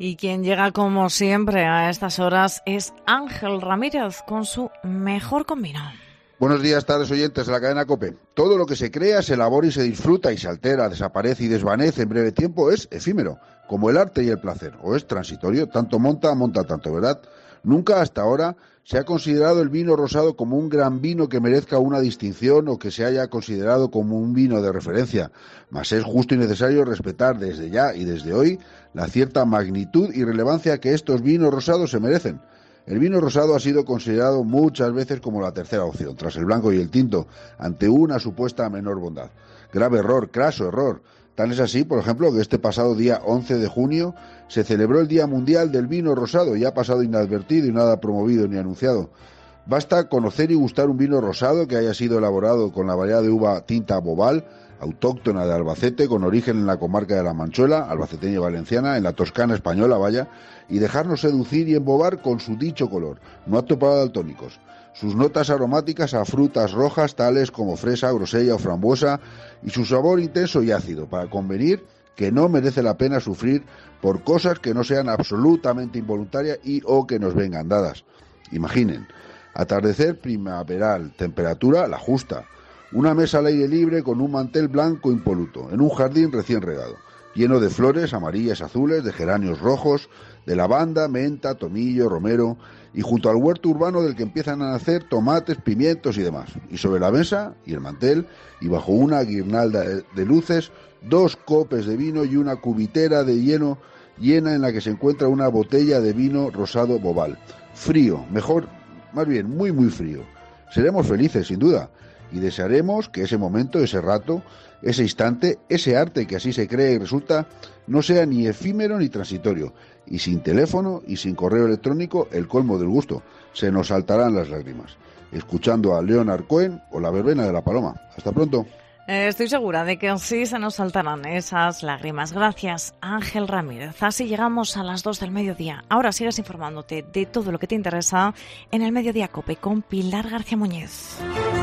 Y quien llega como siempre a estas horas es Ángel Ramírez con su mejor con vino. Buenos días, tardes oyentes de la cadena COPE. Todo lo que se crea, se elabora y se disfruta y se altera, desaparece y desvanece en breve tiempo es efímero, como el arte y el placer, o es transitorio, tanto monta tanto, ¿verdad? Nunca hasta ahora se ha considerado el vino rosado como un gran vino que merezca una distinción o que se haya considerado como un vino de referencia, mas es justo y necesario respetar desde ya y desde hoy la cierta magnitud y relevancia que estos vinos rosados se merecen. El vino rosado ha sido considerado muchas veces como la tercera opción, tras el blanco y el tinto, ante una supuesta menor bondad. Grave error, craso error. Tal es así, por ejemplo, que este pasado día 11 de junio se celebró el Día Mundial del Vino Rosado y ha pasado inadvertido y nada promovido ni anunciado. Basta conocer y gustar un vino rosado que haya sido elaborado con la variedad de uva tinta Bobal, autóctona de Albacete, con origen en la comarca de la Manchuela, albaceteña y valenciana, en la Toscana española, vaya, y dejarnos seducir y embobar con su dicho color, no apto para daltónicos. Sus notas aromáticas a frutas rojas tales como fresa, grosella o frambuesa y su sabor intenso y ácido, para convenir que no merece la pena sufrir por cosas que no sean absolutamente involuntarias y o que nos vengan dadas. Imaginen, atardecer primaveral, temperatura la justa, una mesa al aire libre con un mantel blanco impoluto, en un jardín recién regado, lleno de flores amarillas, azules, de geranios rojos, de lavanda, menta, tomillo, romero, y junto al huerto urbano del que empiezan a nacer tomates, pimientos y demás. Y sobre la mesa y el mantel, y bajo una guirnalda de luces, 2 copes de vino y una cubitera de hielo llena en la que se encuentra una botella de vino rosado Bobal. Frío, mejor, más bien, muy muy frío. Seremos felices, sin duda, y desearemos que ese momento, ese rato, ese instante, ese arte que así se cree y resulta, no sea ni efímero ni transitorio, y sin teléfono y sin correo electrónico, el colmo del gusto. Se nos saltarán las lágrimas, escuchando a Leonard Cohen o La verbena de la paloma. Hasta pronto. Estoy segura de que sí se nos saltarán esas lágrimas. Gracias, Ángel Ramírez. Así llegamos a las 2 del mediodía. Ahora sigues informándote de todo lo que te interesa en el Mediodía COPE con Pilar García Muñiz.